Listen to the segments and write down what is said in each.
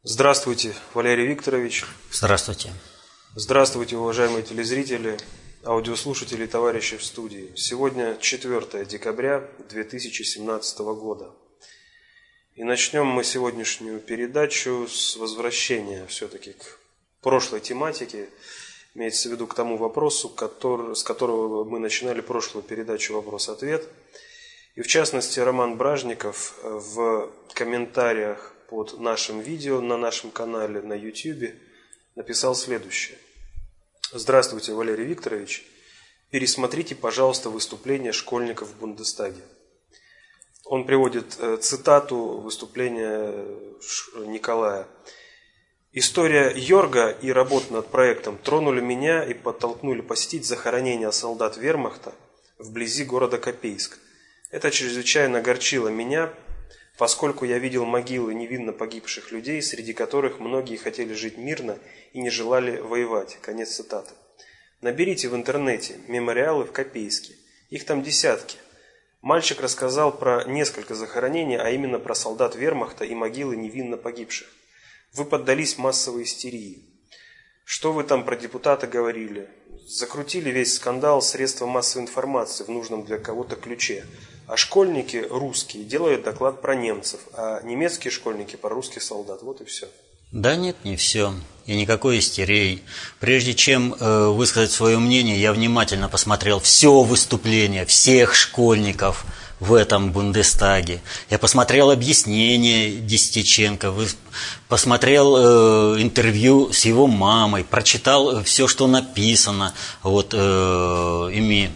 Здравствуйте, Валерий Викторович. Здравствуйте. Здравствуйте, уважаемые телезрители, аудиослушатели и товарищи в студии. Сегодня 4 декабря 2017 года. И начнем мы сегодняшнюю передачу с возвращения все-таки к прошлой тематике. Имеется в виду к тому вопросу, с которого мы начинали прошлую передачу «Вопрос-ответ». И в частности, Роман Бражников в комментариях под нашим видео на нашем канале на YouTube написал следующее. Здравствуйте, Валерий Викторович. Пересмотрите, пожалуйста, выступление школьников в Бундестаге. Он приводит цитату выступления Николая. История Йорга и работа над проектом тронули меня и подтолкнули посетить захоронение солдат вермахта вблизи города Копейск. Это чрезвычайно огорчило меня, поскольку я видел могилы невинно погибших людей, среди которых многие хотели жить мирно и не желали воевать. Конец цитаты. Наберите в интернете мемориалы в Копейске. Их там десятки. Мальчик рассказал про несколько захоронений, а именно про солдат вермахта и могилы невинно погибших. Вы поддались массовой истерии. Что вы там про депутата говорили? Закрутили весь скандал средства массовой информации в нужном для кого-то ключе. А школьники русские делают доклад про немцев, а немецкие школьники про русских солдат. Вот и все. Да нет, не все. И никакой истерии. Прежде чем высказать свое мнение, я внимательно посмотрел все выступление всех школьников в этом Бундестаге. Я посмотрел объяснение Десятиченко, посмотрел интервью с его мамой, прочитал все, что написано ими.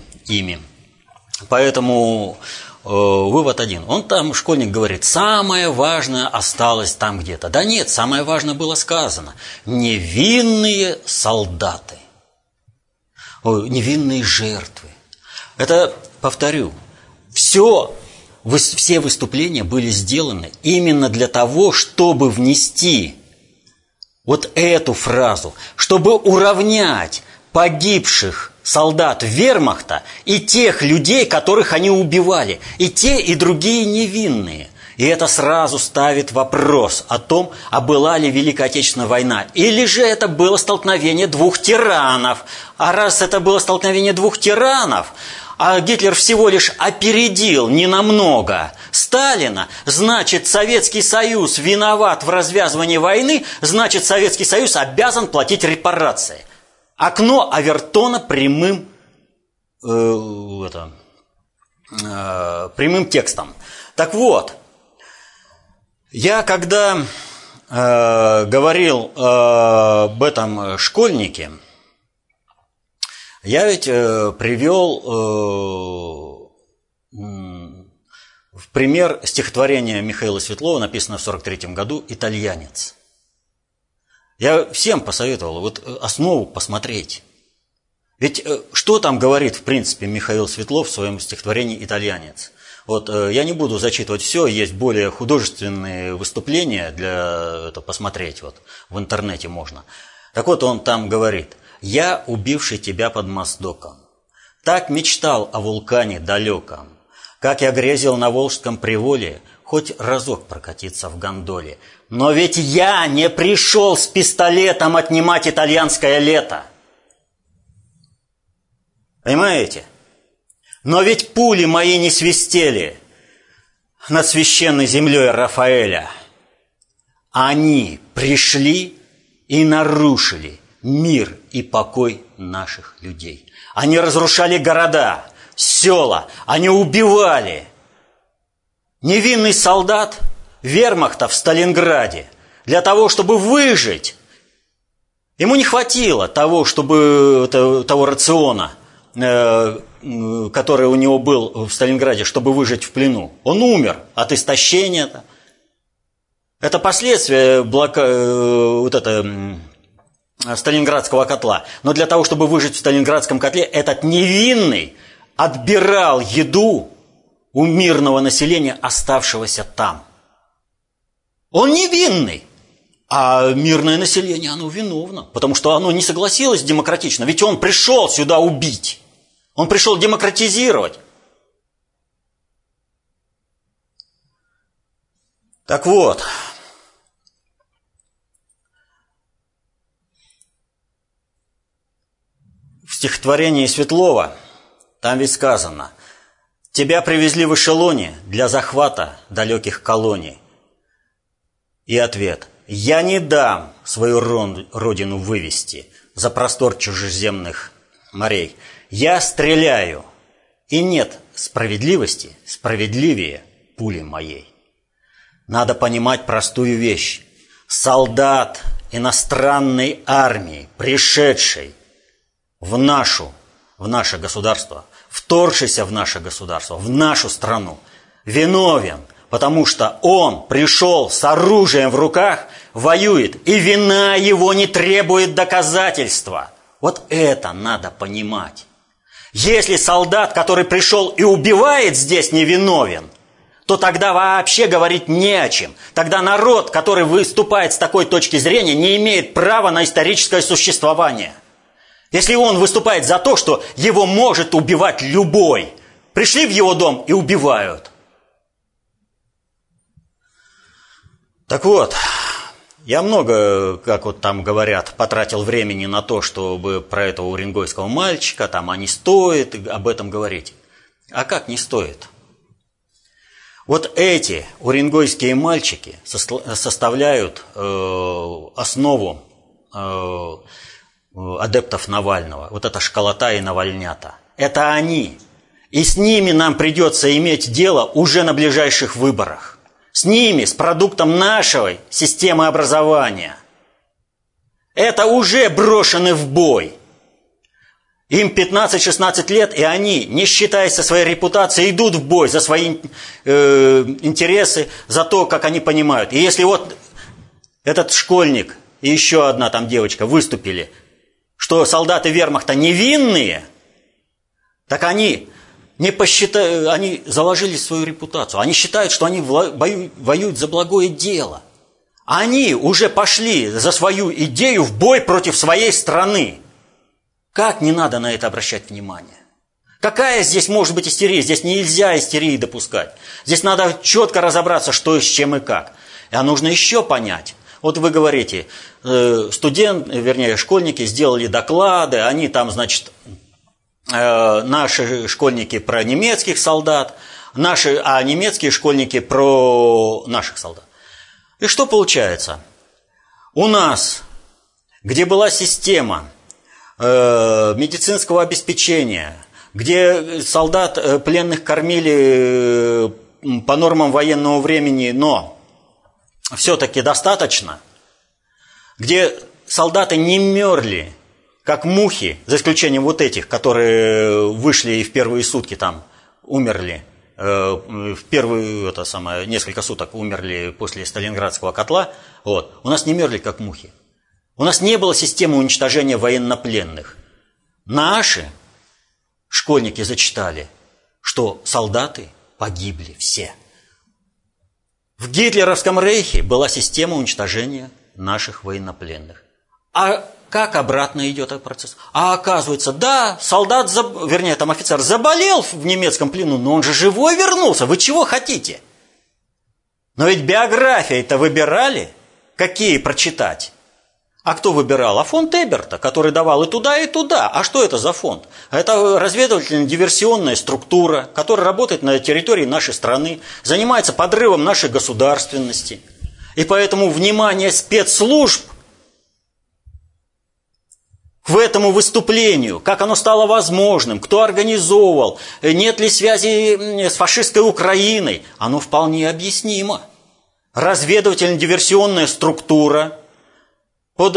Поэтому вывод один. Он там, школьник, говорит, самое важное осталось там где-то. Да нет, самое важное было сказано. Невинные солдаты. Невинные жертвы. Это, повторю, все выступления были сделаны именно для того, чтобы внести вот эту фразу, чтобы уравнять погибших солдат вермахта и тех людей, которых они убивали. И те, и другие невинные. И это сразу ставит вопрос о том, а была ли Великая Отечественная война. Или же это было столкновение двух тиранов. А раз это было столкновение двух тиранов, а Гитлер всего лишь опередил ненамного Сталина, значит, Советский Союз виноват в развязывании войны, значит, Советский Союз обязан платить репарации. Окно Авертона прямым текстом. Так вот, я когда говорил об этом школьнике, я ведь привел в пример стихотворение Михаила Светлова, написанное в 1943 году «Итальянец». Я всем посоветовал основу посмотреть. Ведь что там говорит, в принципе, Михаил Светлов в своем стихотворении «Итальянец»? Я не буду зачитывать все, есть более художественные выступления для этого посмотреть, в интернете можно. Так вот, он там говорит: «Я, убивший тебя под Моздоком, так мечтал о вулкане далеком, как я грезил на Волжском приволе, хоть разок прокатиться в гондоле. Но ведь я не пришел с пистолетом отнимать итальянское лето». Понимаете? Но ведь пули мои не свистели над священной землей Рафаэля. Они пришли и нарушили мир и покой наших людей. Они разрушали города, села, они убивали. Невинный солдат вермахта в Сталинграде для того, чтобы выжить, ему не хватило того рациона, который у него был в Сталинграде, чтобы выжить в плену. Он умер от истощения. Это последствия Сталинградского котла. Но для того, чтобы выжить в Сталинградском котле, этот невинный отбирал еду у мирного населения, оставшегося там. Он невинный, а мирное население, оно виновно, потому что оно не согласилось демократично. Ведь он пришел сюда убить, он пришел демократизировать. Так вот, в стихотворении Светлова, там ведь сказано: «Тебя привезли в эшелоне для захвата далеких колоний». И ответ: «Я не дам свою родину вывести за простор чужеземных морей. Я стреляю, и нет справедливости справедливее пули моей». Надо понимать простую вещь. Солдат иностранной армии, пришедший в наше государство, вторгшийся в наше государство, в нашу страну, виновен, потому что он пришел с оружием в руках, воюет, и вина его не требует доказательства. Вот это надо понимать. Если солдат, который пришел и убивает здесь, невиновен, то тогда вообще говорить не о чем. Тогда народ, который выступает с такой точки зрения, не имеет права на историческое существование. Если он выступает за то, что его может убивать любой, пришли в его дом и убивают. Так вот, я много, как вот там говорят, потратил времени на то, чтобы про этого уренгойского мальчика, там, а не стоит об этом говорить. А как не стоит? Вот эти уренгойские мальчики составляют основу адептов Навального. Вот это школота и навальнята. Это они. И с ними нам придется иметь дело уже на ближайших выборах. С ними, с продуктом нашей системы образования. Это уже брошены в бой. Им 15-16 лет, и они, не считаясь со своей репутацией, идут в бой за свои интересы, за то, как они понимают. И если вот этот школьник и еще одна там девочка выступили, что солдаты вермахта невинные, так они они заложили свою репутацию. Они считают, что они воюют за благое дело. Они уже пошли за свою идею в бой против своей страны. Как не надо на это обращать внимание? Какая здесь может быть истерия? Здесь нельзя истерии допускать. Здесь надо четко разобраться, что с чем и как. А нужно еще понять. Вот вы говорите, школьники сделали доклады, они там, значит, наши школьники про немецких солдат, а немецкие школьники про наших солдат. И что получается? У нас, где была система медицинского обеспечения, где солдат пленных кормили по нормам военного времени, но все-таки достаточно, где солдаты не мерли, как мухи, за исключением вот этих, которые вышли и в первые сутки там умерли, в первые несколько суток умерли после Сталинградского котла, вот, у нас не мерли, как мухи. У нас не было системы уничтожения военнопленных. Наши школьники зачитали, что солдаты погибли все. В гитлеровском рейхе была система уничтожения наших военнопленных. А как обратно идет этот процесс? А оказывается, да, офицер заболел в немецком плену, но он же живой вернулся. Вы чего хотите? Но ведь биографии-то выбирали, какие прочитать. А кто выбирал? А фонд Эберта, который давал и туда, и туда. А что это за фонд? Это разведывательно-диверсионная структура, которая работает на территории нашей страны, занимается подрывом нашей государственности. И поэтому внимание спецслужб к этому выступлению, как оно стало возможным, кто организовывал, нет ли связи с фашистской Украиной, оно вполне объяснимо. Разведывательно-диверсионная структура под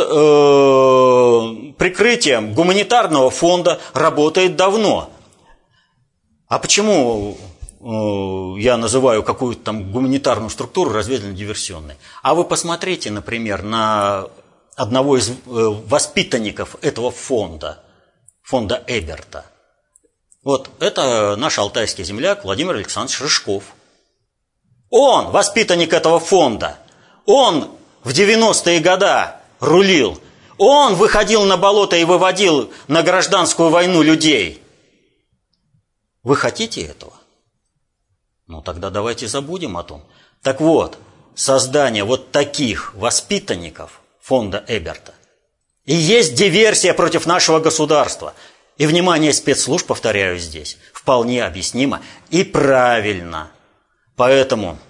прикрытием гуманитарного фонда работает давно. А почему я называю какую-то там гуманитарную структуру разведывательно-диверсионной? А вы посмотрите, например, на одного из воспитанников этого фонда Эберта. Вот это наш алтайский земляк Владимир Александрович Рыжков. Он воспитанник этого фонда. Он в 90-е годы рулил. Он выходил на болото и выводил на гражданскую войну людей. Вы хотите этого? Ну тогда давайте забудем о том. Так вот, создание вот таких воспитанников фонда Эберта и есть диверсия против нашего государства. И внимание спецслужб, повторяю здесь, вполне объяснимо и правильно. Поэтому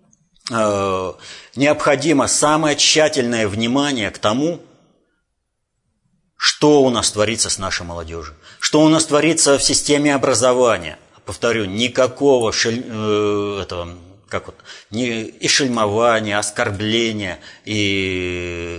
необходимо самое тщательное внимание к тому, что у нас творится с нашей молодежью, что у нас творится в системе образования. Повторю, никакого и шельмования, оскорбления и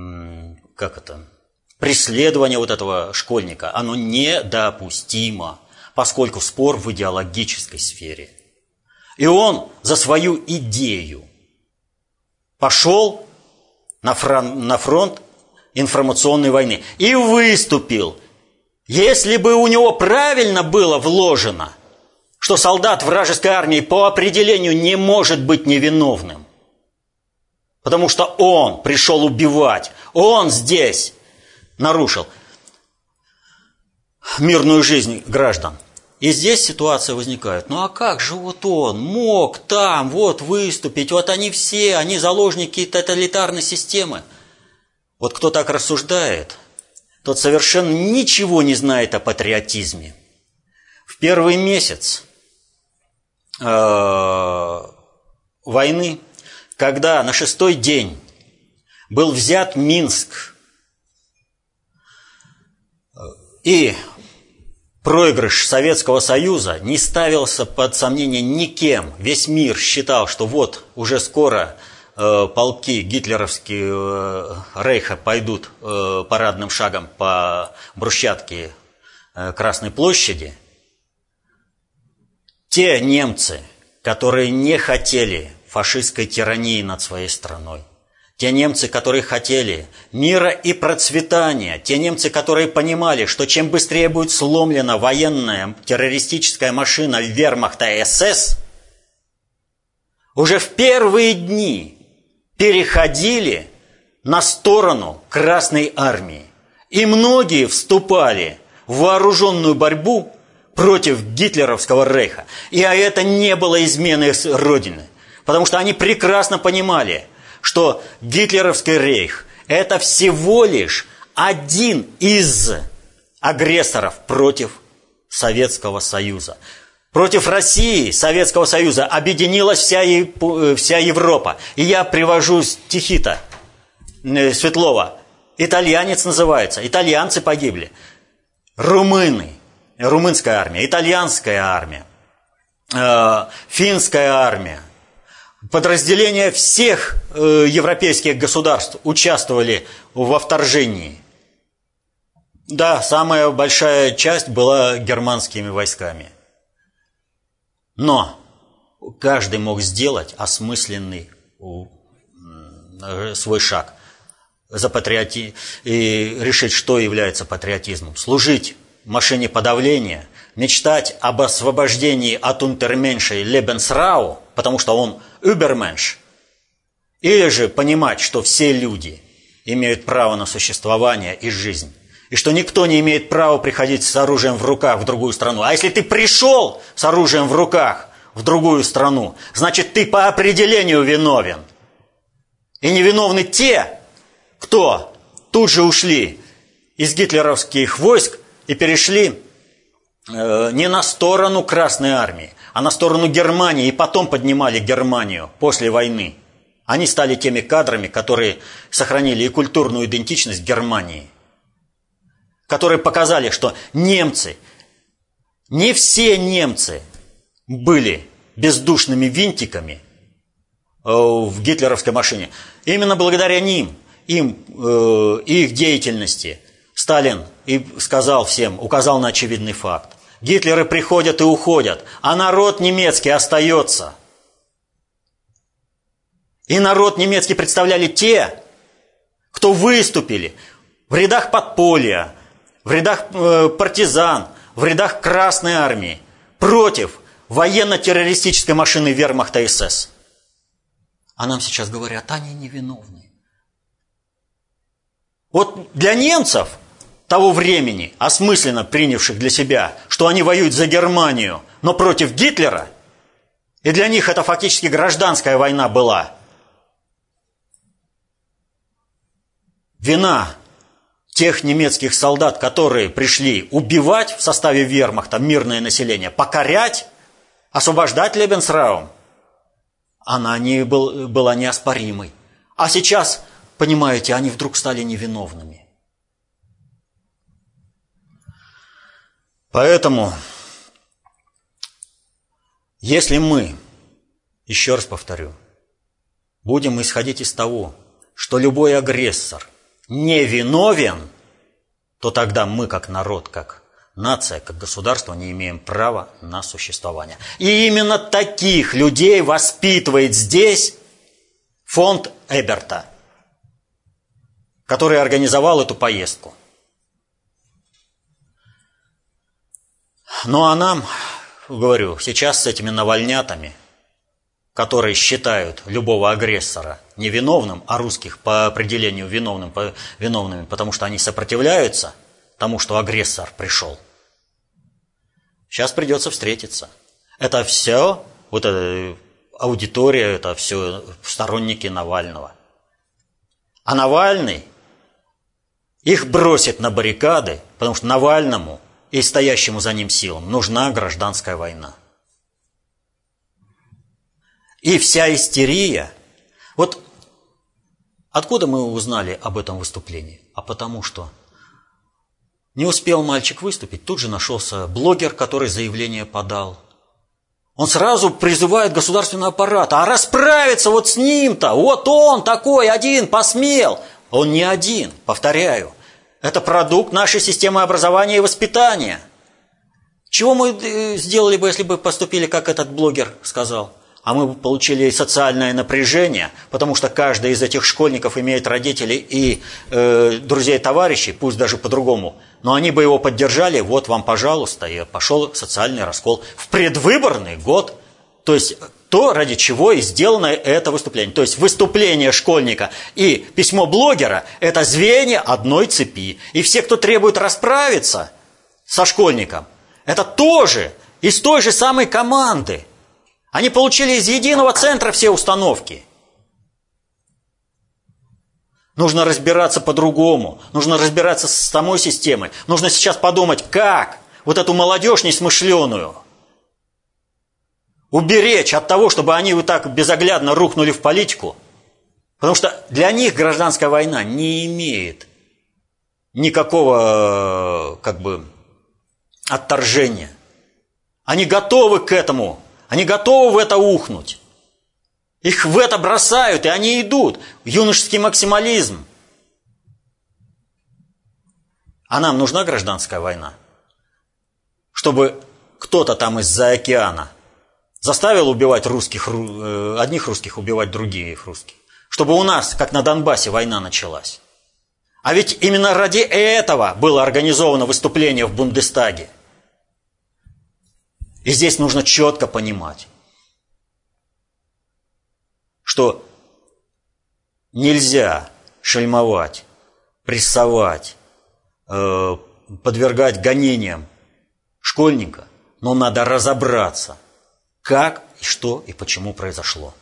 преследование вот этого школьника, оно недопустимо, поскольку спор в идеологической сфере. И он за свою идею пошел на фронт информационной войны и выступил. Если бы у него правильно было вложено, что солдат вражеской армии по определению не может быть невиновным, потому что он пришел убивать, он здесь нарушил мирную жизнь граждан. И здесь ситуация возникает. Ну а как же вот он мог там вот выступить? Вот они все, они заложники тоталитарной системы. Вот кто так рассуждает, тот совершенно ничего не знает о патриотизме. В первый месяц войны, когда на 6-й день был взят Минск, и проигрыш Советского Союза не ставился под сомнение никем. Весь мир считал, что вот уже скоро полки гитлеровские Рейха пойдут парадным шагом по брусчатке Красной площади. Те немцы, которые не хотели фашистской тирании над своей страной, те немцы, которые хотели мира и процветания, те немцы, которые понимали, что чем быстрее будет сломлена военная террористическая машина вермахта и СС, уже в первые дни переходили на сторону Красной армии. И многие вступали в вооруженную борьбу против гитлеровского рейха. И это не было изменой Родины, потому что они прекрасно понимали, что гитлеровский рейх – это всего лишь один из агрессоров против Советского Союза. Против России, Советского Союза объединилась вся Европа. И я привожу стихи-то Светлова. Итальянец называется. Итальянцы погибли. Румыны. Румынская армия. Итальянская армия. Финская армия. Подразделения всех европейских государств участвовали во вторжении. Да, самая большая часть была германскими войсками. Но каждый мог сделать осмысленный свой шаг и решить, что является патриотизмом. Служить машине подавления, мечтать об освобождении от унтерменша и лебенсрау, потому что он übermensch, или же понимать, что все люди имеют право на существование и жизнь, и что никто не имеет права приходить с оружием в руках в другую страну. А если ты пришел с оружием в руках в другую страну, значит, ты по определению виновен. И невиновны те, кто тут же ушли из гитлеровских войск и перешли не на сторону Красной армии, а на сторону Германии, и потом поднимали Германию после войны. Они стали теми кадрами, которые сохранили и культурную идентичность Германии, которые показали, что немцы, не все немцы были бездушными винтиками в гитлеровской машине. Именно благодаря им, их деятельности, Сталин и сказал всем, указал на очевидный факт. Гитлеры приходят и уходят, а народ немецкий остается. И народ немецкий представляли те, кто выступили в рядах подполья, в рядах партизан, в рядах Красной армии против военно-террористической машины вермахта СС. А нам сейчас говорят, они невиновны. Вот для немцев того времени, осмысленно принявших для себя, что они воюют за Германию, но против Гитлера, и для них это фактически гражданская война была. Вина тех немецких солдат, которые пришли убивать в составе вермахта мирное население, покорять, освобождать Лебенсраум, она была неоспоримой. А сейчас, понимаете, они вдруг стали невиновными. Поэтому, если мы, еще раз повторю, будем исходить из того, что любой агрессор невиновен, то тогда мы, как народ, как нация, как государство, не имеем права на существование. И именно таких людей воспитывает здесь фонд Эберта, который организовал эту поездку. Ну а нам, говорю, сейчас с этими навальнятами, которые считают любого агрессора невиновным, а русских по определению виновными, потому что они сопротивляются тому, что агрессор пришел. Сейчас придется встретиться. Это все, вот эта аудитория, это все сторонники Навального. А Навальный их бросит на баррикады, потому что Навальному и стоящему за ним силам нужна гражданская война. И вся истерия. Вот откуда мы узнали об этом выступлении? А потому что не успел мальчик выступить, тут же нашелся блогер, который заявление подал. Он сразу призывает государственный аппарат, а расправиться вот с ним-то, вот он такой один посмел. Он не один, повторяю. Это продукт нашей системы образования и воспитания. Чего мы сделали бы, если бы поступили, как этот блогер сказал? А мы бы получили социальное напряжение, потому что каждый из этих школьников имеет родителей и друзей, товарищей, пусть даже по-другому. Но они бы его поддержали, вот вам, пожалуйста, и пошел социальный раскол в предвыборный год. То есть то, ради чего и сделано это выступление. То есть выступление школьника и письмо блогера – это звенья одной цепи. И все, кто требует расправиться со школьником, это тоже из той же самой команды. Они получили из единого центра все установки. Нужно разбираться по-другому. Нужно разбираться с самой системой. Нужно сейчас подумать, как вот эту молодежь несмышленую уберечь от того, чтобы они вот так безоглядно рухнули в политику. Потому что для них гражданская война не имеет никакого отторжения. Они готовы к этому. Они готовы в это ухнуть. Их в это бросают, и они идут. Юношеский максимализм. А нам нужна гражданская война? Чтобы кто-то там из-за океана заставил убивать одних русских убивать других русских. Чтобы у нас, как на Донбассе, война началась. А ведь именно ради этого было организовано выступление в Бундестаге. И здесь нужно четко понимать, что нельзя шельмовать, прессовать, подвергать гонениям школьника, но надо разобраться, как и что и почему произошло.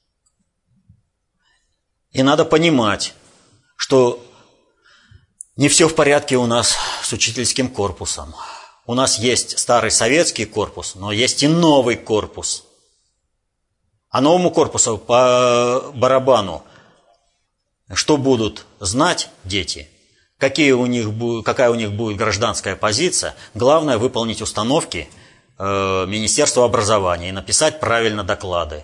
И надо понимать, что не все в порядке у нас с учительским корпусом. У нас есть старый советский корпус, но есть и новый корпус. А новому корпусу по барабану, что будут знать дети, какая у них будет гражданская позиция. Главное выполнить установки Министерства образования и написать правильно доклады.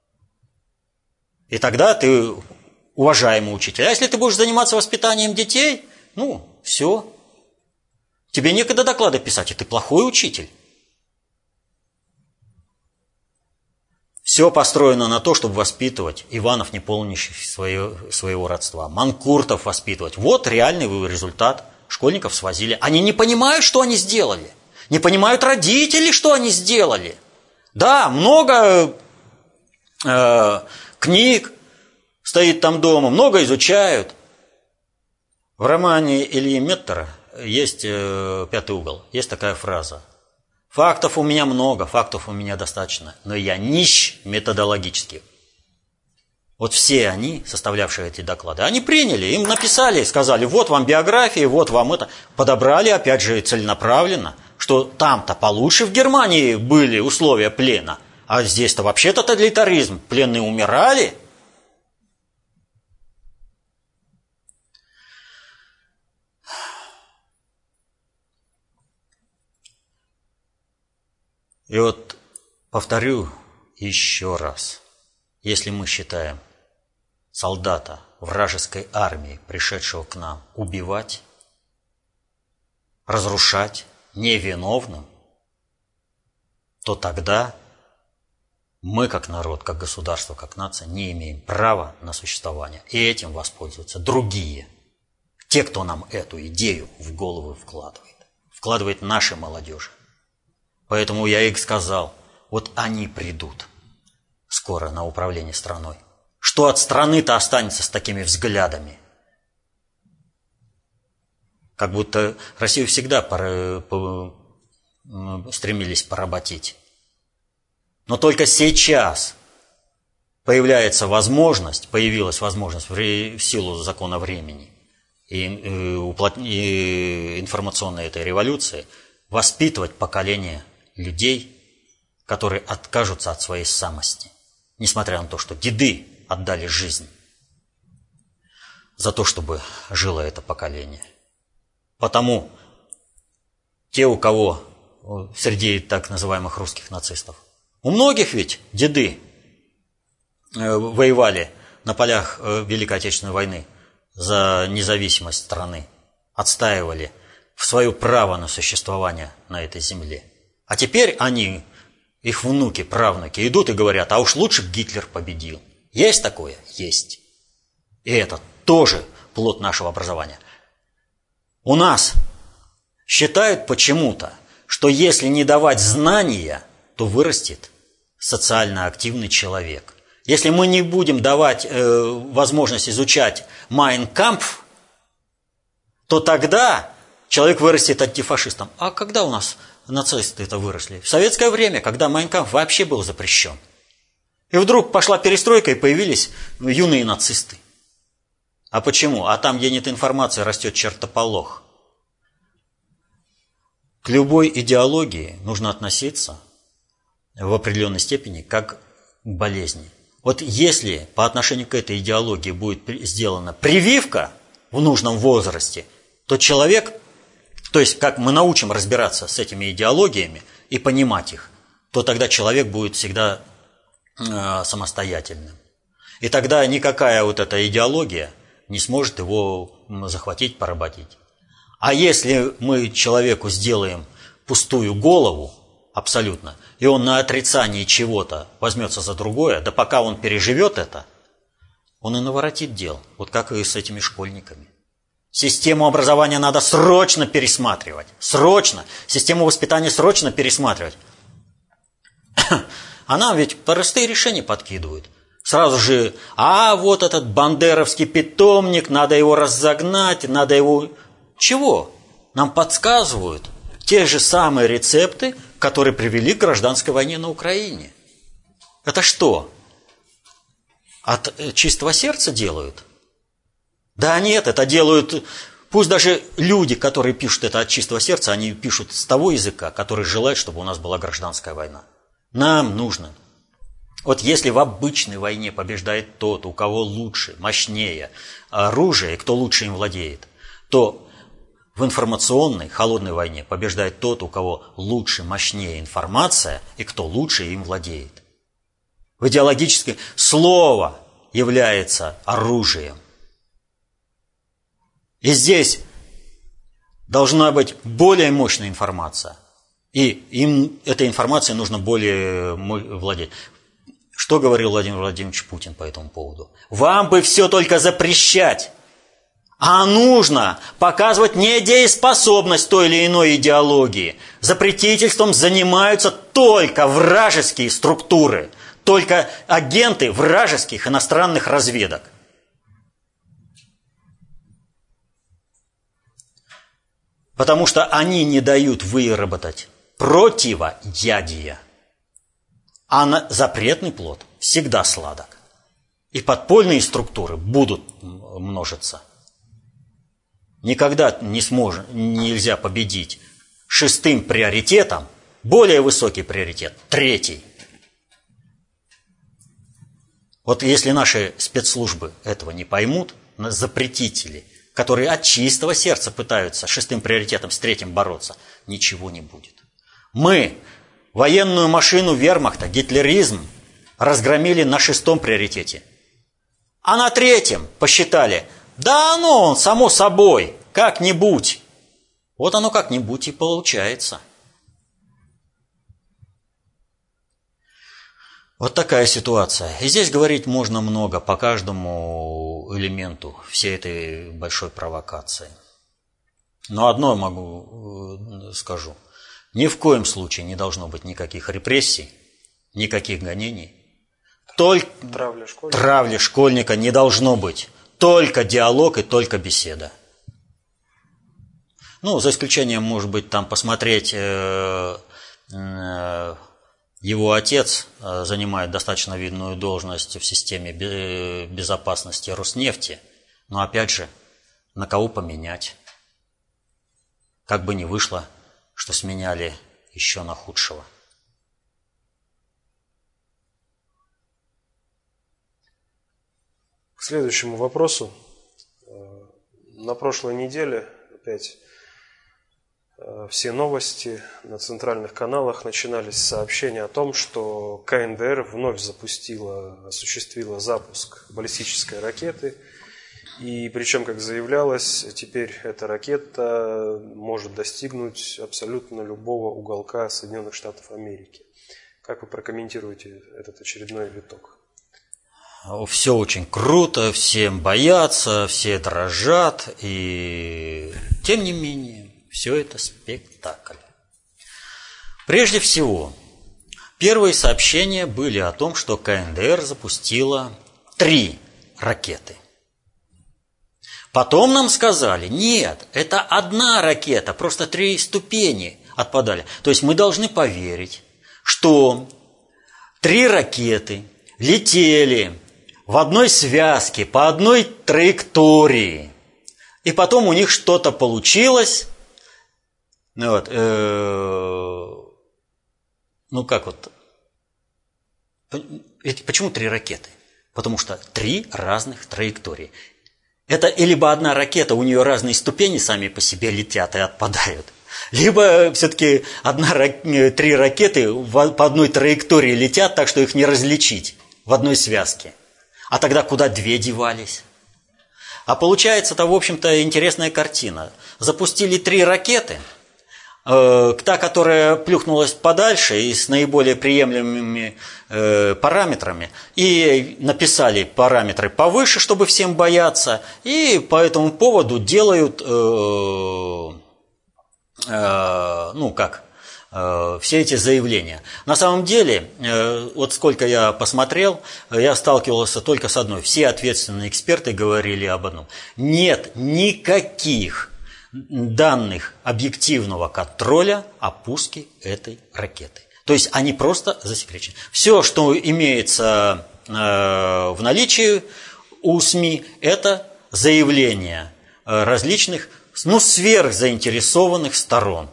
И тогда ты уважаемый учитель. А если ты будешь заниматься воспитанием детей, все. Тебе некогда доклады писать, и ты плохой учитель. Все построено на то, чтобы воспитывать Иванов, не помнящих своего родства, манкуртов воспитывать. Вот реальный результат. Школьников свозили. Они не понимают, что они сделали. Не понимают родители, что они сделали. Да, много книг стоит там дома, много изучают. В романе Ильи Меттера есть «Пятый угол», есть такая фраза. Фактов у меня много, фактов у меня достаточно, но я нищ методологически. Вот все они, составлявшие эти доклады, они приняли, им написали, сказали, вот вам биографии, вот вам это. Подобрали, опять же, целенаправленно, что там-то получше в Германии были условия плена, а здесь-то вообще-то тоталитаризм, пленные умирали. И вот повторю еще раз, если мы считаем солдата вражеской армии, пришедшего к нам убивать, разрушать невиновным, то тогда мы как народ, как государство, как нация не имеем права на существование. И этим воспользуются другие, те, кто нам эту идею в голову вкладывает нашей молодежи. Поэтому я и сказал, вот они придут скоро на управление страной. Что от страны-то останется с такими взглядами? Как будто Россию всегда стремились поработить. Но только сейчас появилась возможность в силу закона времени и информационной этой революции воспитывать поколение людей, которые откажутся от своей самости, несмотря на то, что деды отдали жизнь за то, чтобы жило это поколение. Потому те, у кого среди так называемых русских нацистов, у многих ведь деды воевали на полях Великой Отечественной войны за независимость страны, отстаивали свое право на существование на этой земле. А теперь они, их внуки, правнуки, идут и говорят, а уж лучше бы Гитлер победил. Есть такое? Есть. И это тоже плод нашего образования. У нас считают почему-то, что если не давать знания, то вырастет социально активный человек. Если мы не будем давать возможность изучать Mein Kampf, то тогда человек вырастет антифашистом. А когда у нас нацисты это выросли? В советское время, когда Mein Kampf вообще был запрещен. И вдруг пошла перестройка, и появились юные нацисты. А почему? А там, где нет информации, растет чертополох. К любой идеологии нужно относиться в определенной степени как к болезни. Вот если по отношению к этой идеологии будет сделана прививка в нужном возрасте, то человек, то есть как мы научим разбираться с этими идеологиями и понимать их, то тогда человек будет всегда самостоятельным. И тогда никакая вот эта идеология не сможет его захватить, поработить. А если мы человеку сделаем пустую голову, абсолютно, и он на отрицании чего-то возьмется за другое, да пока он переживет это, он и наворотит дел, вот как и с этими школьниками. Систему образования надо срочно пересматривать, срочно, систему воспитания срочно пересматривать. А нам ведь простые решения подкидывают. Сразу же, вот этот бандеровский питомник, надо его разогнать, надо его... Чего? Нам подсказывают те же самые рецепты, которые привели к гражданской войне на Украине. Это что? От чистого сердца делают? Да нет, это делают... Пусть даже люди, которые пишут это от чистого сердца, они пишут с того языка, который желает, чтобы у нас была гражданская война. Нам нужно. Вот если в обычной войне побеждает тот, у кого лучше, мощнее оружие, и кто лучше им владеет, то в информационной, холодной войне побеждает тот, у кого лучше, мощнее информация, и кто лучше им владеет. В идеологической слово является оружием. И здесь должна быть более мощная информация. И им этой информацией нужно более владеть. Что говорил Владимир Владимирович Путин по этому поводу? Вам бы все только запрещать, а нужно показывать недееспособность той или иной идеологии. Запретительством занимаются только вражеские структуры, только агенты вражеских иностранных разведок. Потому что они не дают выработать противоядие. А запретный плод всегда сладок. и подпольные структуры будут множиться. Никогда нельзя победить шестым приоритетом, более высокий приоритет, третий. Вот если наши спецслужбы этого не поймут, запретители, которые от чистого сердца пытаются шестым приоритетом с третьим бороться, ничего не будет. Мы военную машину вермахта, гитлеризм, разгромили на шестом приоритете. А на третьем посчитали, да ну, само собой, как-нибудь. Вот оно как-нибудь и получается. Вот такая ситуация. И здесь говорить можно много по каждому элементу всей этой большой провокации. Но одно скажу. Ни в коем случае не должно быть никаких репрессий, никаких гонений. Травли школьника не должно быть. Только диалог и только беседа. Ну, за исключением, может быть, там посмотреть, его отец занимает достаточно видную должность в системе безопасности Роснефти. Но опять же, на кого поменять? Как бы ни вышло, что сменяли еще на худшего. К следующему вопросу. На прошлой неделе опять все новости на центральных каналах начинались с сообщения о том, что КНДР вновь осуществила запуск баллистической ракеты. И причем, как заявлялось, теперь эта ракета может достигнуть абсолютно любого уголка Соединенных Штатов Америки. Как вы прокомментируете этот очередной виток? Все очень круто, всем боятся, все дрожат, и тем не менее, все это спектакль. Прежде всего, первые сообщения были о том, что КНДР запустила 3 ракеты. Потом нам сказали, нет, это одна ракета, просто 3 ступени отпадали. То есть мы должны поверить, что 3 ракеты летели в одной связке, по одной траектории. И потом у них что-то получилось. Вот, Ведь почему 3 ракеты? Потому что 3 разных траектории. Это либо одна ракета, у нее разные ступени сами по себе летят и отпадают. Либо все-таки 3 ракеты по одной траектории летят, так что их не различить в одной связке. А тогда куда 2 девались? А получается-то, в общем-то, интересная картина. Запустили 3 ракеты. Та, которая плюхнулась подальше и с наиболее приемлемыми параметрами, и написали параметры повыше, чтобы всем бояться, и по этому поводу делают все эти заявления. На самом деле, вот сколько я посмотрел, я сталкивался только с одной. Все ответственные эксперты говорили об одном. Нет никаких данных объективного контроля о пуске этой ракеты. То есть они просто засекречены. Все, что имеется в наличии у СМИ, это заявления различных, сверхзаинтересованных сторон.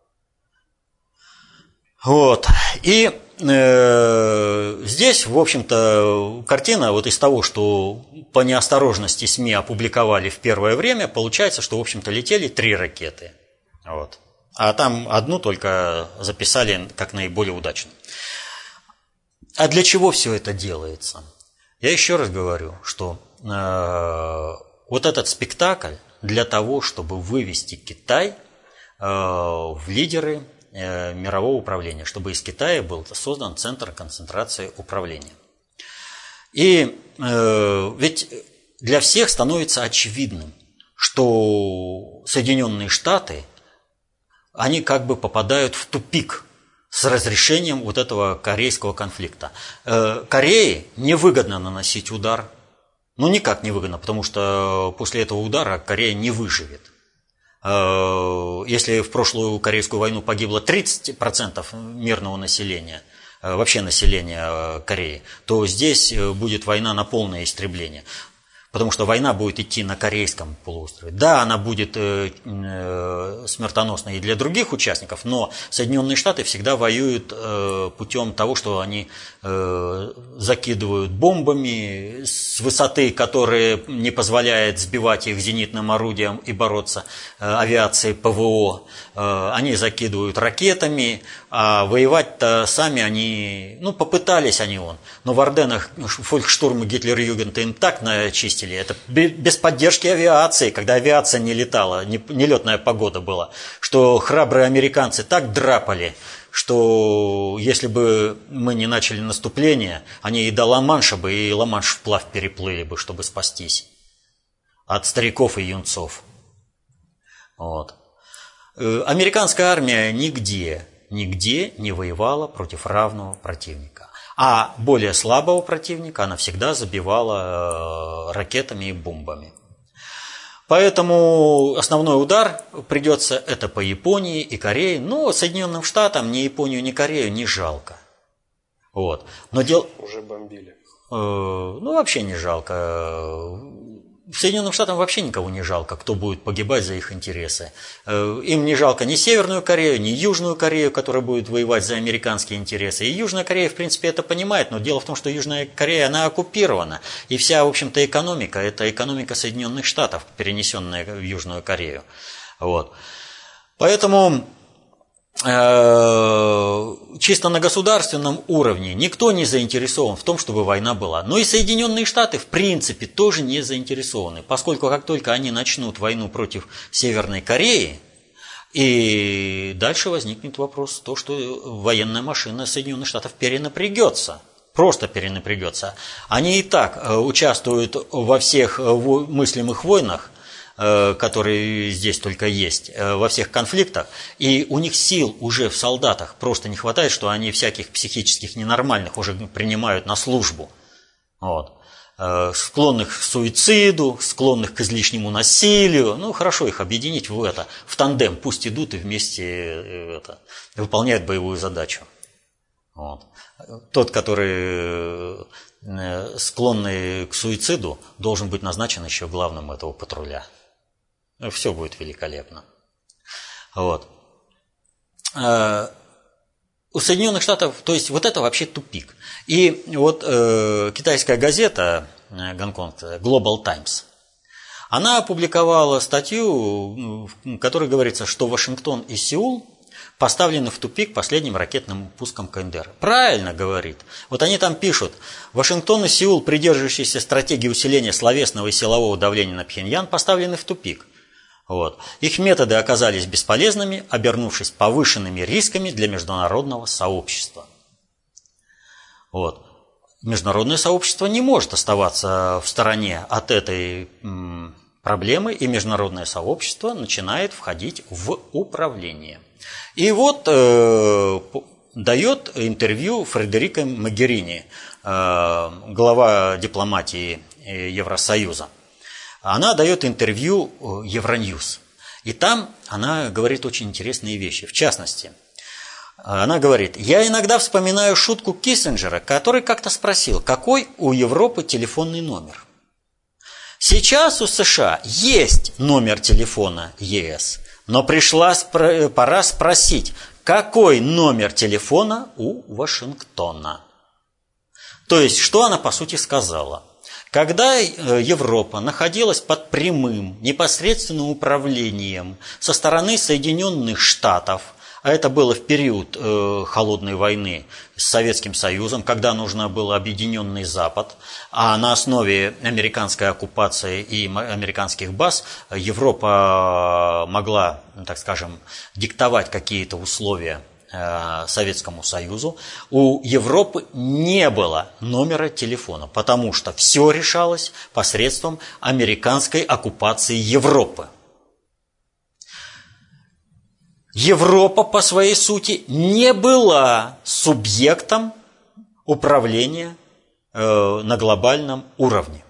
Вот. И здесь, в общем-то, картина вот из того, что по неосторожности СМИ опубликовали в первое время, получается, что, в общем-то, летели 3 ракеты. Вот. А там одну только записали как наиболее удачную. А для чего все это делается? Я еще раз говорю, что вот этот спектакль для того, чтобы вывести Китай в лидеры мирового управления, чтобы из Китая был создан центр концентрации управления. И ведь для всех становится очевидным, что Соединенные Штаты, они как бы попадают в тупик с разрешением вот этого корейского конфликта. Корее невыгодно наносить удар. Никак невыгодно, потому что после этого удара Корея не выживет. Если в прошлую Корейскую войну погибло 30% мирного населения, вообще населения Кореи, то здесь будет война на полное истребление. Потому что война будет идти на Корейском полуострове. Да, она будет смертоносной и для других участников, но Соединенные Штаты всегда воюют путем того, что они закидывают бомбами с высоты, которая не позволяет сбивать их зенитным орудием и бороться авиацией ПВО. Они закидывают ракетами, а воевать-то сами они, попытались они но в Арденнах фолькштурмы Гитлер-Югента им так начистили. Это без поддержки авиации, когда авиация не летала, нелетная погода была, что храбрые американцы так драпали, что если бы мы не начали наступление, они и до Ла-Манша бы, и Ла-Манш вплавь переплыли бы, чтобы спастись от стариков и юнцов. Вот. Американская армия нигде не воевала против равного противника. А более слабого противника она всегда забивала ракетами и бомбами. Поэтому основной удар придется это по Японии и Корее. Но Соединенным Штатам ни Японию, ни Корею не жалко. Вот. Но уже бомбили. Вообще не жалко. Соединенным Штатам вообще никого не жалко, кто будет погибать за их интересы. Им не жалко ни Северную Корею, ни Южную Корею, которая будет воевать за американские интересы. И Южная Корея, в принципе, это понимает, но дело в том, что Южная Корея, она оккупирована. И вся, в общем-то, экономика, это экономика Соединенных Штатов, перенесенная в Южную Корею. Вот. Поэтому чисто на государственном уровне никто не заинтересован в том, чтобы война была. Но и Соединенные Штаты, в принципе, тоже не заинтересованы, поскольку как только они начнут войну против Северной Кореи, и дальше возникнет вопрос, то, что военная машина Соединенных Штатов перенапрягется. Просто перенапрягется. Они и так участвуют во всех мыслимых войнах, которые здесь только есть, во всех конфликтах, и у них сил уже в солдатах просто не хватает, что они всяких психических ненормальных уже принимают на службу. Вот. Склонных к суициду, склонных к излишнему насилию. Хорошо их объединить в тандем, пусть идут и вместе выполняют боевую задачу. Вот. Тот, который склонный к суициду, должен быть назначен еще главным этого патруля. Все будет великолепно. Вот. У Соединенных Штатов, то есть вот это вообще тупик. И вот китайская газета гонконгская Global Times, она опубликовала статью, в которой говорится, что Вашингтон и Сеул поставлены в тупик последним ракетным пуском КНДР. Правильно говорит. Вот они там пишут: Вашингтон и Сеул, придерживающиеся стратегии усиления словесного и силового давления на Пхеньян, поставлены в тупик. Вот. Их методы оказались бесполезными, обернувшись повышенными рисками для международного сообщества. Вот. Международное сообщество не может оставаться в стороне от этой проблемы, и международное сообщество начинает входить в управление. И вот дает интервью Фредерико Могерини, глава дипломатии Евросоюза. Она дает интервью Евроньюз. И там она говорит очень интересные вещи. В частности, она говорит: «Я иногда вспоминаю шутку Киссинджера, который как-то спросил, какой у Европы телефонный номер. Сейчас у США есть номер телефона ЕС, но пришла пора спросить, какой номер телефона у Вашингтона». То есть, что она по сути сказала? Когда Европа находилась под прямым, непосредственным управлением со стороны Соединенных Штатов, а это было в период холодной войны с Советским Союзом, когда нужно был объединенный Запад, а на основе американской оккупации и американских баз Европа могла, так скажем, диктовать какие-то условия Советскому Союзу, у Европы не было номера телефона, потому что все решалось посредством американской оккупации Европы. Европа по своей сути не была субъектом управления на глобальном уровне.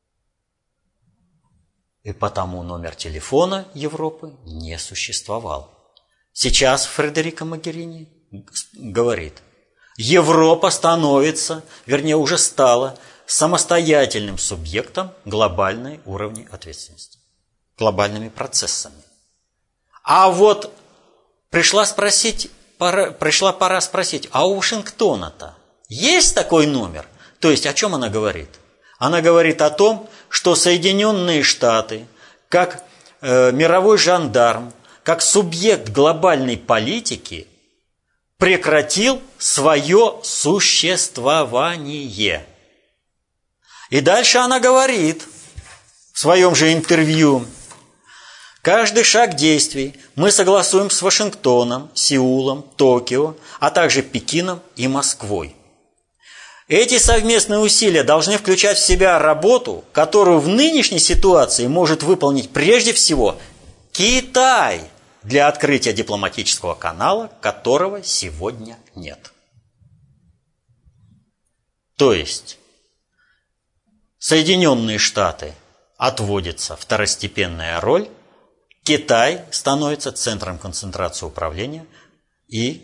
И потому номер телефона Европы не существовал. Сейчас Фредерико Могерини говорит: Европа становится, вернее уже стала, самостоятельным субъектом глобальной уровня ответственности, глобальными процессами. А вот пришла пора спросить, а у Вашингтона-то есть такой номер? То есть о чем она говорит? Она говорит о том, что Соединенные Штаты, как мировой жандарм, как субъект глобальной политики, прекратил свое существование. И дальше она говорит в своем же интервью: каждый шаг действий мы согласуем с Вашингтоном, Сеулом, Токио, а также Пекином и Москвой. Эти совместные усилия должны включать в себя работу, которую в нынешней ситуации может выполнить прежде всего Китай для открытия дипломатического канала, которого сегодня нет. То есть Соединенные Штаты отводится второстепенная роль, Китай становится центром концентрации управления, и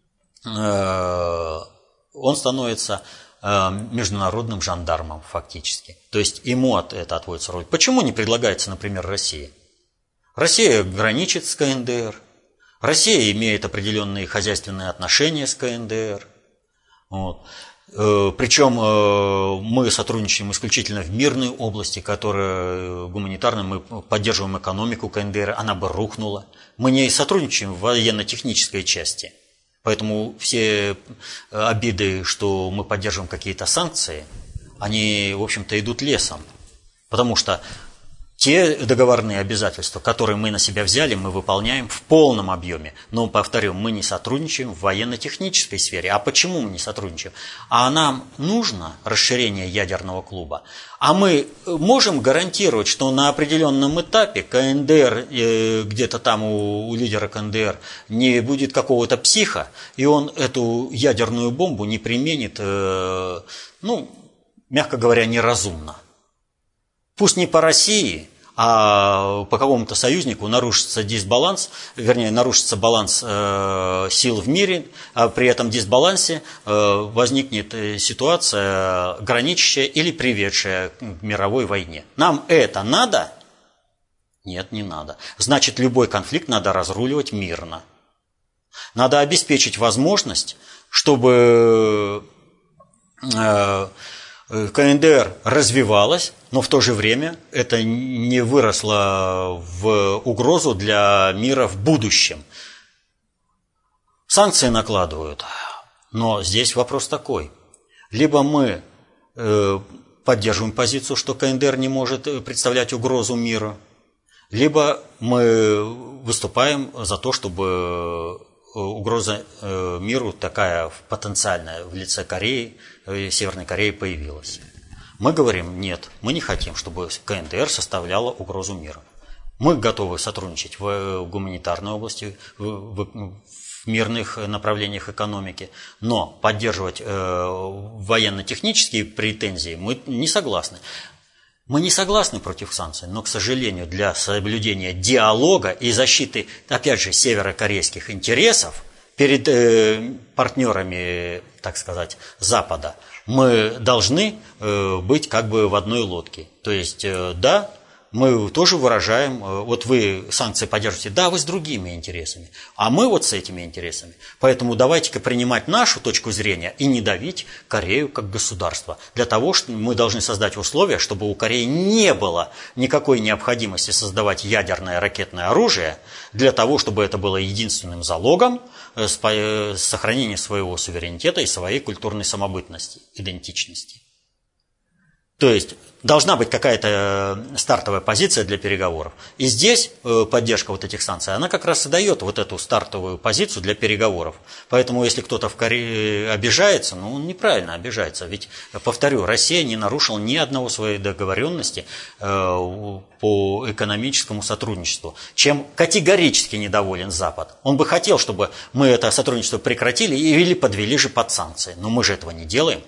он становится международным жандармом фактически. То есть ему это отводится роль. Почему не предлагается, например, Россия? Россия граничит с КНДР, Россия имеет определенные хозяйственные отношения с КНДР. Вот. Причем мы сотрудничаем исключительно в мирной области, которая гуманитарная, мы поддерживаем экономику КНДР, она бы рухнула. Мы не сотрудничаем в военно-технической части. Поэтому все обиды, что мы поддерживаем какие-то санкции, они, в общем-то, идут лесом. Потому что те договорные обязательства, которые мы на себя взяли, мы выполняем в полном объеме. Но, повторю, мы не сотрудничаем в военно-технической сфере. А почему мы не сотрудничаем? А нам нужно расширение ядерного клуба. А мы можем гарантировать, что на определенном этапе КНДР, где-то там у лидера КНДР, не будет какого-то психа, и он эту ядерную бомбу не применит, мягко говоря, неразумно. Пусть не по России, а по какому-то союзнику нарушится баланс сил в мире, а при этом дисбалансе возникнет ситуация, граничащая или приведшая к мировой войне. Нам это надо? Нет, не надо. Значит, любой конфликт надо разруливать мирно. Надо обеспечить возможность, чтобы КНДР развивалась, но в то же время это не выросло в угрозу для мира в будущем. Санкции накладывают, но здесь вопрос такой. Либо мы поддерживаем позицию, что КНДР не может представлять угрозу миру, либо мы выступаем за то, чтобы угроза миру такая потенциальная в лице Кореи, Северной Кореи появилась. Мы говорим, нет, мы не хотим, чтобы КНДР составляла угрозу миру. Мы готовы сотрудничать в гуманитарной области, в мирных направлениях экономики, но поддерживать военно-технические претензии мы не согласны. Мы не согласны против санкций, но, к сожалению, для соблюдения диалога и защиты, опять же, северокорейских интересов перед партнерами, так сказать, Запада, мы должны быть как бы в одной лодке. То есть, да, мы тоже выражаем, вот вы санкции поддерживаете, да, вы с другими интересами, а мы вот с этими интересами. Поэтому давайте-ка принимать нашу точку зрения и не давить Корею как государство. Для того, что мы должны создать условия, чтобы у Кореи не было никакой необходимости создавать ядерное ракетное оружие, для того, чтобы это было единственным залогом сохранения своего суверенитета и своей культурной самобытности, идентичности. То есть должна быть какая-то стартовая позиция для переговоров. И здесь поддержка вот этих санкций, она как раз и дает вот эту стартовую позицию для переговоров. Поэтому если кто-то в Корее обижается, он неправильно обижается. Ведь, повторю, Россия не нарушила ни одного своей договоренности по экономическому сотрудничеству, чем категорически недоволен Запад. Он бы хотел, чтобы мы это сотрудничество прекратили или подвели же под санкции. Но мы же этого не делаем.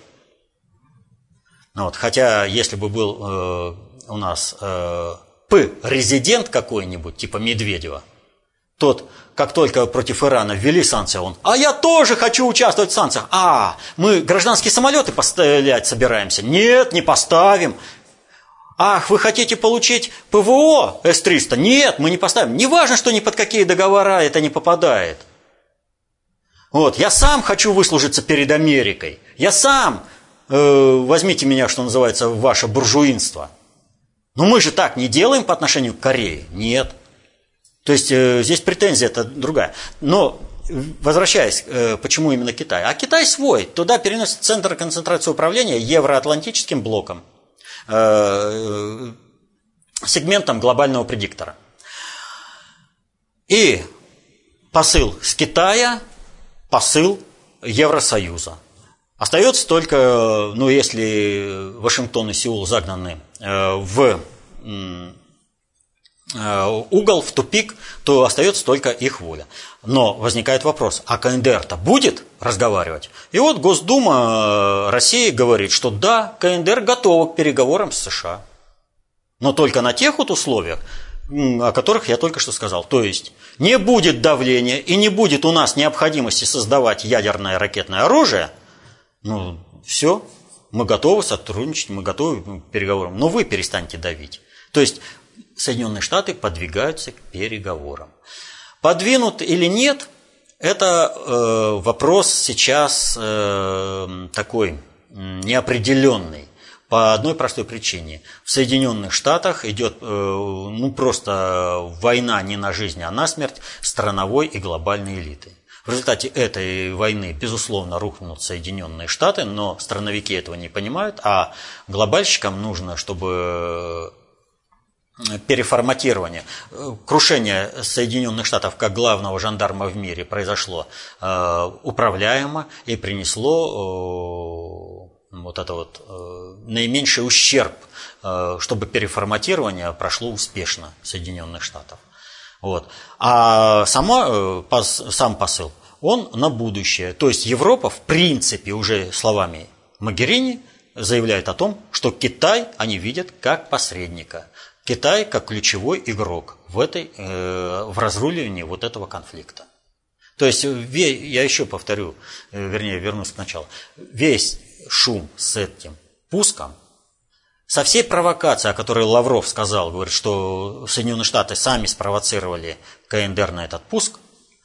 Хотя, если бы был у нас резидент какой-нибудь, типа Медведева, Тот, как только против Ирана ввели санкции, он: а я тоже хочу участвовать в санкциях. Мы гражданские самолеты поставлять собираемся? Нет, не поставим. Ах, вы хотите получить ПВО С-300? Нет, мы не поставим. Не важно, что ни под какие договора это не попадает. Вот, я сам хочу выслужиться перед Америкой. Я сам, возьмите меня, что называется, в ваше буржуинство. Но мы же так не делаем по отношению к Корее. Нет. То есть здесь претензия это другая. Но возвращаясь, почему именно Китай? А Китай свой. Туда переносит центр концентрации управления евроатлантическим блоком, сегментом глобального предиктора. И посыл с Китая, посыл Евросоюза. Остается только, если Вашингтон и Сеул загнаны в угол, в тупик, то остается только их воля. Но возникает вопрос, а КНДР-то будет разговаривать? И вот Госдума России говорит, что да, КНДР готова к переговорам с США. Но только на тех вот условиях, о которых я только что сказал. То есть не будет давления и не будет у нас необходимости создавать ядерное ракетное оружие. Все, мы готовы сотрудничать, мы готовы к переговорам. Но вы перестаньте давить. То есть Соединенные Штаты подвигаются к переговорам. Подвинут или нет, это вопрос сейчас такой неопределенный. По одной простой причине. В Соединенных Штатах идет просто война не на жизнь, а на смерть страновой и глобальной элиты. В результате этой войны, безусловно, рухнут Соединенные Штаты, но страновики этого не понимают, а глобальщикам нужно, чтобы переформатирование, крушение Соединенных Штатов как главного жандарма в мире произошло управляемо и принесло наименьший ущерб, чтобы переформатирование прошло успешно Соединенных Штатов. Вот. А сам посыл, он на будущее. То есть Европа, в принципе, уже словами Могерини заявляет о том, что Китай они видят как посредника. Китай как ключевой игрок в разруливании вот этого конфликта. То есть, я еще повторю, вернусь к началу. Весь шум с этим пуском, со всей провокацией, о которой Лавров сказал, говорит, что Соединенные Штаты сами спровоцировали КНДР на этот пуск,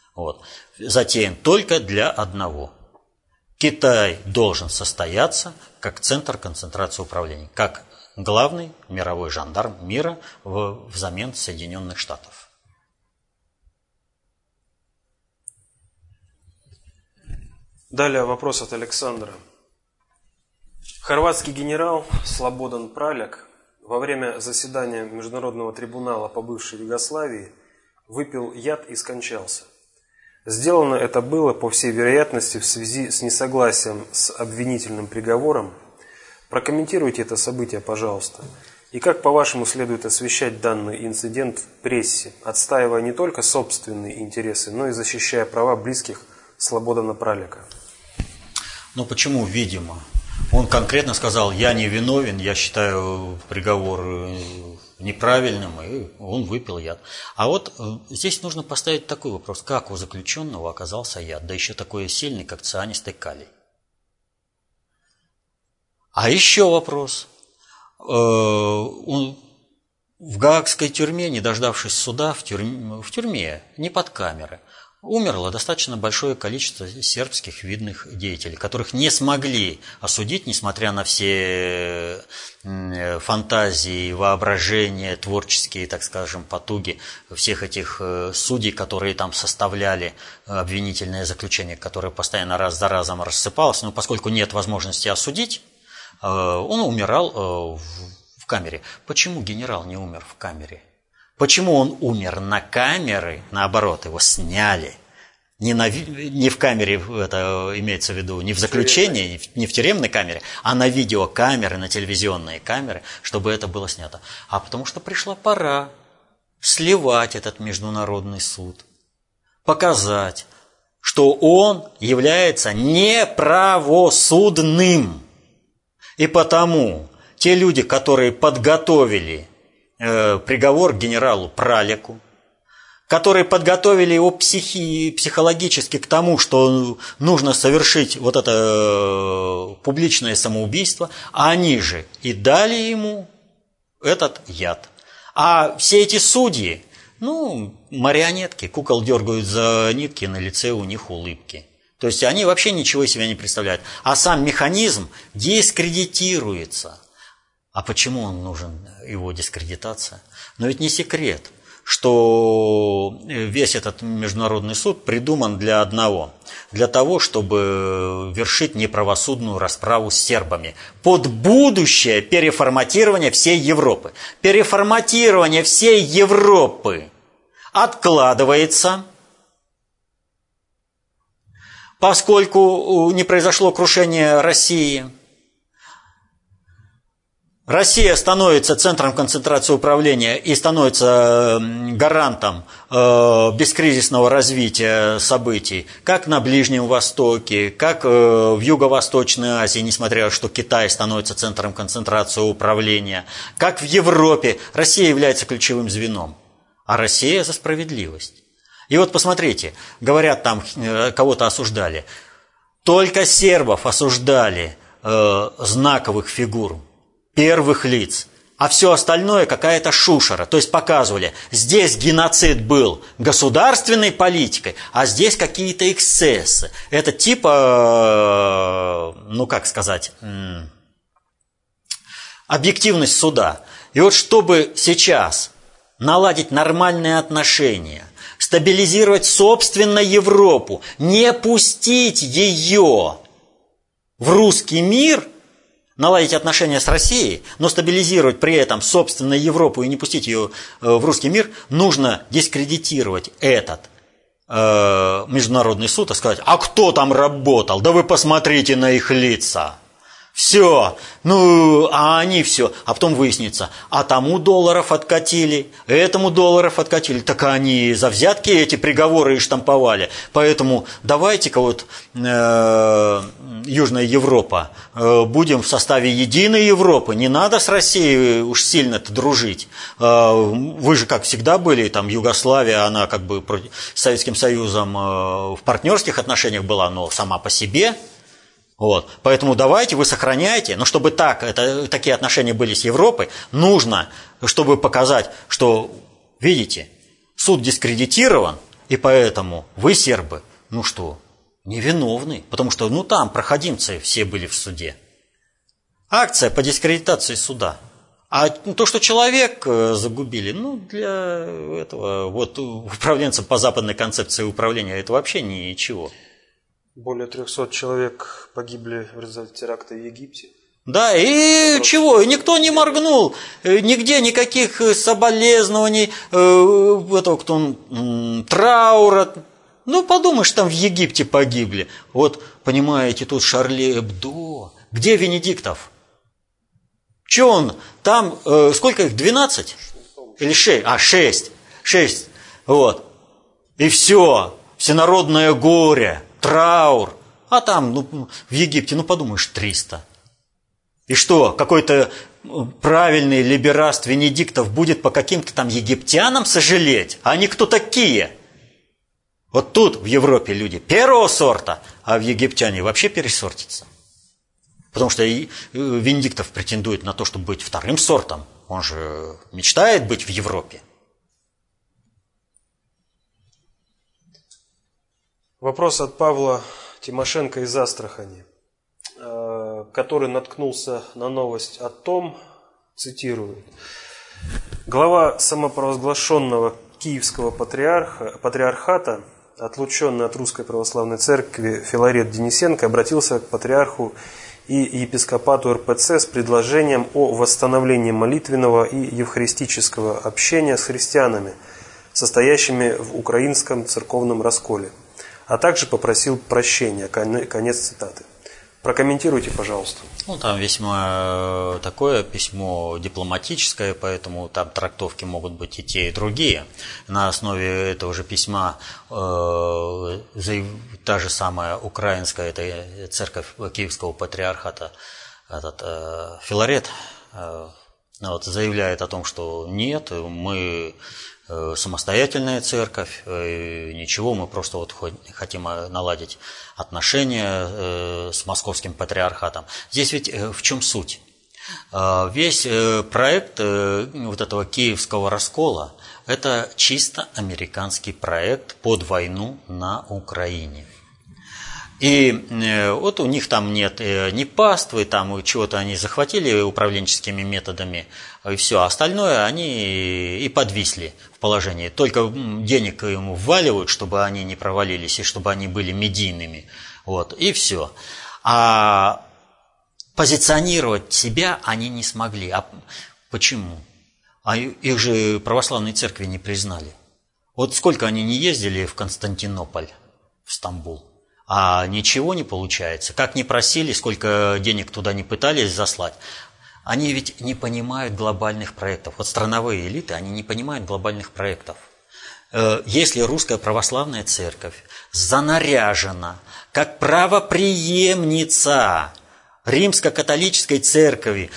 затеян только для одного. Китай должен состояться как центр концентрации управления, как главный мировой жандарм мира взамен Соединенных Штатов. Далее вопрос от Александра. Хорватский генерал Слободан Праляк во время заседания Международного трибунала по бывшей Югославии выпил яд и скончался. Сделано это было, по всей вероятности, в связи с несогласием с обвинительным приговором. Прокомментируйте это событие, пожалуйста. И как, по-вашему, следует освещать данный инцидент в прессе, отстаивая не только собственные интересы, но и защищая права близких Слободана Праляка? Почему, видимо? Он конкретно сказал: я не виновен, я считаю приговор неправильным, и он выпил яд. А здесь нужно поставить такой вопрос: как у заключенного оказался яд, да еще такой сильный, как цианистый калий? А еще вопрос. Он в гаагской тюрьме, не дождавшись суда, в тюрьме, не под камеры, умерло достаточно большое количество сербских видных деятелей, которых не смогли осудить, несмотря на все фантазии, воображения, творческие, так скажем, потуги всех этих судей, которые там составляли обвинительное заключение, которое постоянно раз за разом рассыпалось. Но поскольку нет возможности осудить, он умирал в камере. Почему генерал не умер в камере? Почему он умер на камеры, наоборот, его сняли? Не в камере, это имеется в виду, не в заключении, не в тюремной камере, а на видеокамеры, на телевизионные камеры, чтобы это было снято. А потому что пришла пора сливать этот международный суд, показать, что он является неправосудным. И потому те люди, которые подготовили приговор генералу Праляку, которые подготовили его психологически к тому, что нужно совершить вот это публичное самоубийство, а они же и дали ему этот яд. А все эти судьи, марионетки, кукол дергают за нитки, на лице у них улыбки. То есть они вообще ничего из себя не представляют. А сам механизм дискредитируется. А почему он нужен, его дискредитация? Но ведь не секрет, что весь этот международный суд придуман для одного. Для того, чтобы вершить неправосудную расправу с сербами. Под будущее переформатирование всей Европы. Переформатирование всей Европы откладывается, поскольку не произошло крушение России. Россия становится центром концентрации управления и становится гарантом бескризисного развития событий, как на Ближнем Востоке, как в Юго-Восточной Азии, несмотря на то, что Китай становится центром концентрации управления, как в Европе. Россия является ключевым звеном, а Россия за справедливость. И вот посмотрите, говорят, там кого-то осуждали. Только сербов осуждали, знаковых фигур, первых лиц, а все остальное какая-то шушера. То есть показывали, здесь геноцид был государственной политикой, а здесь какие-то эксцессы. Это типа, объективность суда. И вот чтобы сейчас наладить нормальные отношения, стабилизировать собственно Европу, не пустить ее в русский мир, наладить отношения с Россией, но стабилизировать при этом собственно Европу и не пустить ее в русский мир, нужно дискредитировать этот международный суд и сказать, а кто там работал? Да вы посмотрите на их лица. Все, а они все, а потом выяснится, а тому долларов откатили, этому долларов откатили, так они за взятки эти приговоры и штамповали. Поэтому давайте-ка Южная Европа, будем в составе единой Европы, не надо с Россией уж сильно-то дружить. Вы же, как всегда, были, там Югославия, она как бы с Советским Союзом в партнерских отношениях была, но сама по себе. Вот. Поэтому давайте вы сохраняйте, но чтобы такие отношения были с Европой, нужно, чтобы показать, что, видите, суд дискредитирован, и поэтому вы, сербы, невиновны, потому что, там проходимцы все были в суде. Акция по дискредитации суда. А то, что человек загубили, для этого, управленцев по западной концепции управления, это вообще ничего. Более 300 человек погибли в результате теракта в Египте. Да, и чего? Никто не моргнул, нигде никаких соболезнований, траура. Подумаешь, там в Египте погибли. Вот, понимаете, тут Шарли Эбдо. Где Венедиктов? Че он? Там, сколько их, 12? Или 6? 6. 6. Вот. И все, всенародное горе. Траур. А там, в Египте, подумаешь, 300. И что, какой-то правильный либераст Венедиктов будет по каким-то там египтянам сожалеть? А они кто такие? Вот тут в Европе люди первого сорта, а в египтяне вообще пересортятся. Потому что Венедиктов претендует на то, чтобы быть вторым сортом. Он же мечтает быть в Европе. Вопрос от Павла Тимошенко из Астрахани, который наткнулся на новость о том, цитирую, глава самопровозглашенного Киевского патриархата, отлученный от Русской Православной Церкви Филарет Денисенко, обратился к патриарху и епископату РПЦ с предложением о восстановлении молитвенного и евхаристического общения с христианами, состоящими в украинском церковном расколе, а также попросил прощения. Конец цитаты. Прокомментируйте, пожалуйста. Там весьма такое письмо дипломатическое, поэтому там трактовки могут быть и те, и другие. На основе этого же письма та же самая украинская, это церковь Киевского патриархата, Филарет, Вот, заявляет о том, что нет, мы самостоятельная церковь, ничего, мы просто вот хотим наладить отношения с московским патриархатом. Здесь ведь в чем суть? Весь проект вот этого киевского раскола – это чисто американский проект под войну на Украине. И вот у них там нет ни паствы, там чего-то они захватили управленческими методами, и все. Остальное они и подвисли в положении. Только денег им вваливают, чтобы они не провалились, и чтобы они были медийными. Вот, и все. А позиционировать себя они не смогли. А почему? А их же православные церкви не признали. Вот сколько они не ездили в Константинополь, в Стамбул. А ничего не получается. Как ни просили, сколько денег туда не пытались заслать, они ведь не понимают глобальных проектов. Вот страновые элиты, они не понимают глобальных проектов. Если русская православная церковь занаряжена как правопреемница римско-католической церкви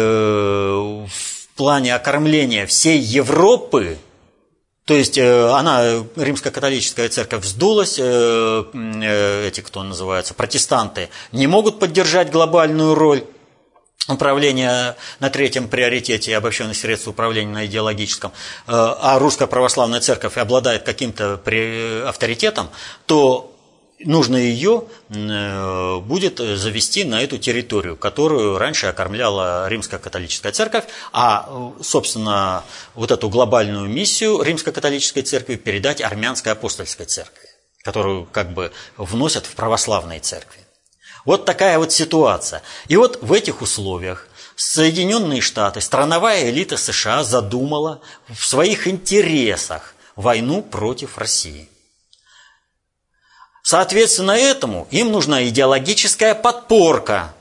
в плане окормления всей Европы, то есть она, римско-католическая церковь, вздулась, эти, кто называется, протестанты, не могут поддержать глобальную роль управления на третьем приоритете обобщенных средств управления на идеологическом, а русская православная церковь обладает каким-то авторитетом, то нужно ее будет завести на эту территорию, которую раньше окормляла римско-католическая церковь, а, собственно, вот эту глобальную миссию римско-католической церкви передать армянской апостольской церкви, которую как бы вносят в православные церкви. Вот такая вот ситуация. И вот в этих условиях Соединенные Штаты, страновая элита США задумала в своих интересах войну против России. Соответственно, этому им нужна идеологическая подпорка.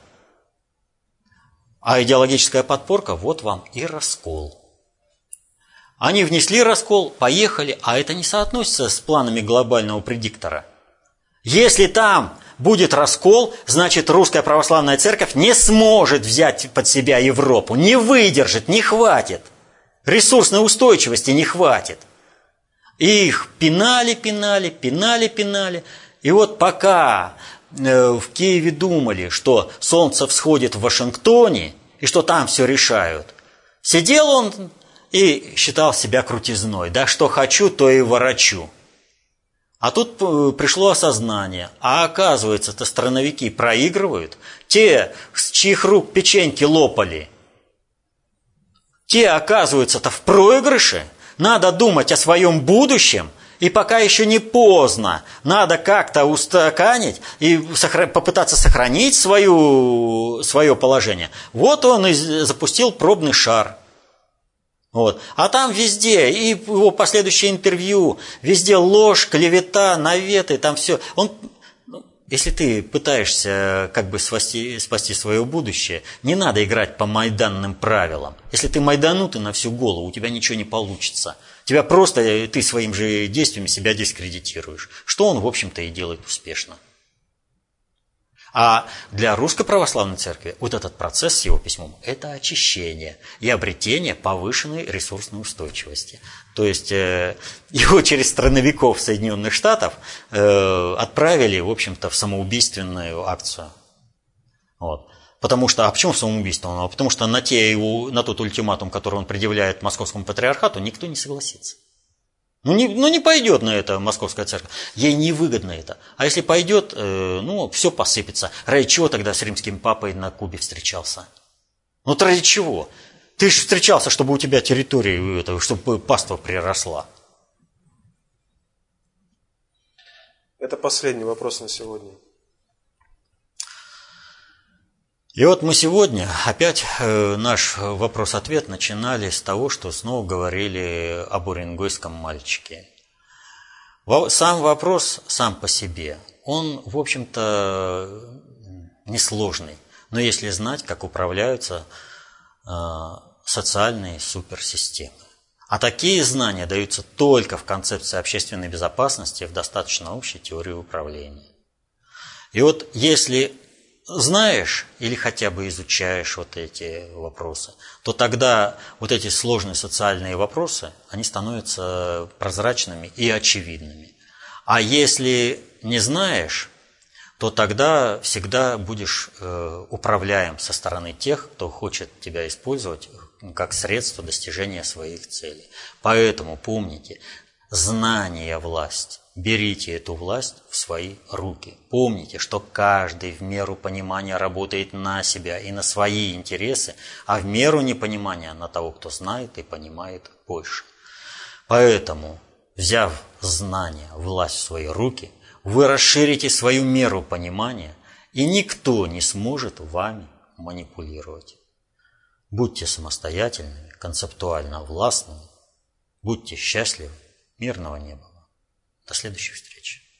А идеологическая подпорка, вот вам и раскол. Они внесли раскол, поехали, а это не соотносится с планами глобального предиктора. Если там будет раскол, значит, русская православная церковь не сможет взять под себя Европу, не выдержит, не хватит. Ресурсной устойчивости не хватит. И их пинали. И вот пока в Киеве думали, что солнце всходит в Вашингтоне, и что там все решают, сидел он и считал себя крутизной. Да что хочу, то и ворочу. А тут пришло осознание. А оказывается-то страновики проигрывают. Те, с чьих рук печеньки лопали, те, оказывается-то, в проигрыше. Надо думать о своем будущем. И пока еще не поздно, надо как-то устаканить и попытаться сохранить свое положение. Вот он и запустил пробный шар. Вот. А там везде, и его последующее интервью, везде ложь, клевета, наветы, там все. Если ты пытаешься как бы спасти свое будущее, не надо играть по майданным правилам. Если ты майданутый на всю голову, у тебя ничего не получится. Тебя просто, ты своим же действиями себя дискредитируешь. Что он, в общем-то, и делает успешно. А для Русской Православной Церкви вот этот процесс с его письмом – это очищение и обретение повышенной ресурсной устойчивости. То есть его через страновиков Соединенных Штатов отправили, в общем-то, в самоубийственную акцию. Вот. Потому что, а почему самоубийство? Потому что на тот ультиматум, который он предъявляет московскому патриархату, никто не согласится. Не пойдет на это московская церковь. Ей невыгодно это. А если пойдет, все посыпется. Ради чего тогда с римским папой на Кубе встречался? Ради чего? Ты же встречался, чтобы у тебя территория, чтобы паства приросла. Это последний вопрос на сегодня. И вот мы сегодня опять наш вопрос-ответ начинали с того, что снова говорили об уренгойском мальчике. Сам вопрос сам по себе, он, в общем-то, несложный. Но если знать, как управляются социальные суперсистемы. А такие знания даются только в концепции общественной безопасности в достаточно общей теории управления. И вот если знаешь или хотя бы изучаешь вот эти вопросы, то тогда вот эти сложные социальные вопросы, они становятся прозрачными и очевидными. А если не знаешь, то тогда всегда будешь управляем со стороны тех, кто хочет тебя использовать как средство достижения своих целей. Поэтому помните, знание – власть. Берите эту власть в свои руки. Помните, что каждый в меру понимания работает на себя и на свои интересы, а в меру непонимания на того, кто знает и понимает больше. Поэтому, взяв знание, власть в свои руки, вы расширите свою меру понимания, и никто не сможет вами манипулировать. Будьте самостоятельными, концептуально властными, будьте счастливы, мирного неба. До следующей встречи.